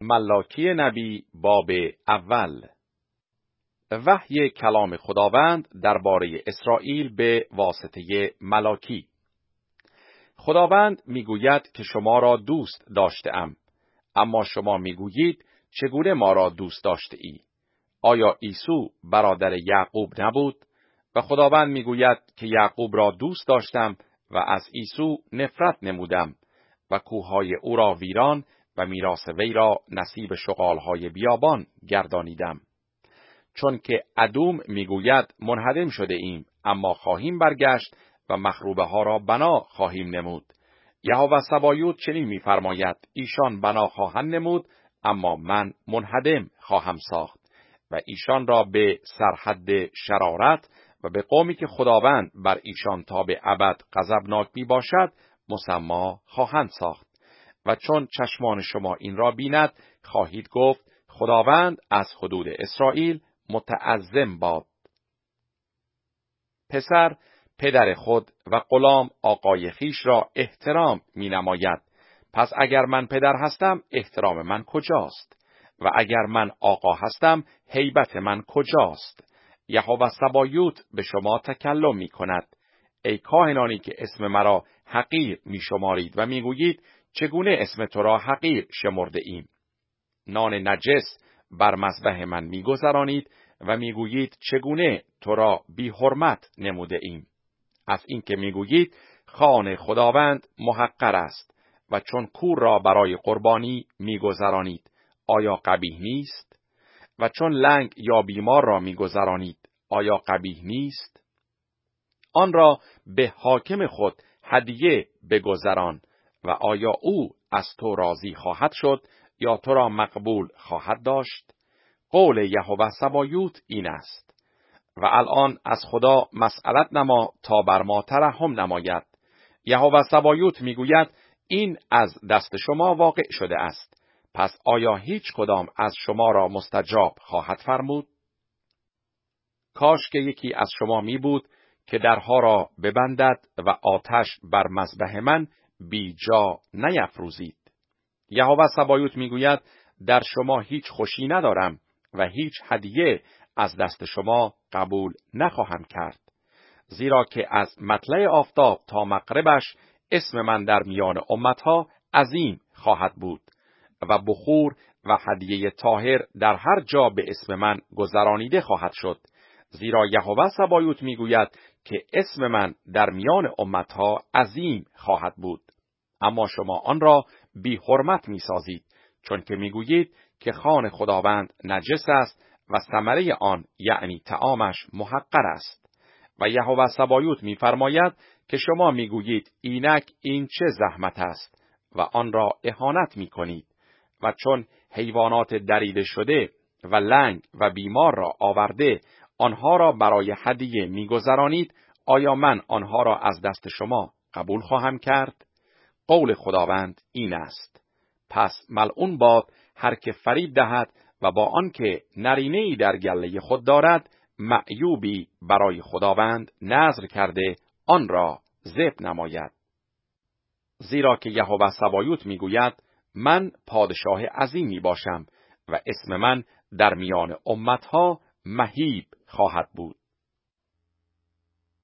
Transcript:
ملاکی نبی باب اول. وحی کلام خداوند درباره اسرائیل به واسطه ملاکی. خداوند میگوید که شما را دوست داشته‌ام، اما شما میگویید چگونه ما را دوست داشته ای؟ آیا عیسی برادر یعقوب نبود؟ و خداوند میگوید که یعقوب را دوست داشتم و از عیسی نفرت نمودم و کوههای او را ویران و میراث وی را نصیب شغالهای بیابان گردانیدم. چون که ادوم میگوید منهدم شده ایم، اما خواهیم برگشت و مخروبه ها را بنا خواهیم نمود. یهوه سبایوت چنین میفرماید ایشان بنا خواهند نمود، اما من منهدم خواهم ساخت و ایشان را به سرحد شرارت و به قومی که خداوند بر ایشان تا به ابد غضبناک می باشد مسما خواهند ساخت. و چون چشمان شما این را بیند خواهید گفت خداوند از حدود اسرائیل متعظم باد. پسر پدر خود و غلام آقای خیش را احترام می نماید. پس اگر من پدر هستم احترام من کجاست؟ و اگر من آقا هستم هیبت من کجاست؟ یهوه سبایوت به شما تکلم می کند. ای کاهنانی که اسم مرا حقیر می شمارید و می گویید چگونه اسم تو را حقیر شمرده ایم؟ نان نجس بر مذبح من می گذرانید و می گویید چگونه تو را بی حرمت نموده ایم؟ از این که می گویید خوان خداوند محقر است و چون کور را برای قربانی می گذرانید، آیا قبیح نیست؟ و چون لنگ یا بیمار را می گذرانید، آیا قبیح نیست؟ آن را به حاکم خود هدیه بگذران و آیا او از تو راضی خواهد شد یا تو را مقبول خواهد داشت؟ قول یهوه سبایوت این است. و الان از خدا مسئلت نما تا بر ما ترحم نماید. یهوه سبایوت میگوید این از دست شما واقع شده است. پس آیا هیچ کدام از شما را مستجاب خواهد فرمود؟ کاش که یکی از شما می بود که درها را ببندد و آتش بر مذبح من بی جا نیفروزید. یهوه سبایوت میگوید در شما هیچ خوشی ندارم و هیچ هدیه از دست شما قبول نخواهم کرد. زیرا که از مطلع آفتاب تا مغربش اسم من در میان امتها عظیم خواهد بود و بخور و هدیه طاهر در هر جا به اسم من گذرانیده خواهد شد. زیرا یهوه سبایوت میگوید که اسم من در میان امتها عظیم خواهد بود. اما شما آن را بی حرمت میسازید، چون که میگویید که خوان خداوند نجس است و ثمره آن یعنی طعامش محقر است. و یهوه سبایوت میفرماید که شما میگویید اینک این چه زحمت است و آن را اهانت میکنید. و چون حیوانات دریده شده و لنگ و بیمار را آورده آنها را برای هدیه میگذرانید، آیا من آنها را از دست شما قبول خواهم کرد؟ قول خداوند این است. پس ملعون باد هر که فریب دهد و با آنکه نرینه‌ای در گله خود دارد معیوبی برای خداوند نذر کرده آن را ذبح نماید. زیرا که یهوه سبایوت میگوید من پادشاه عظیمی باشم و اسم من در میان امتها مهیب خواهد بود.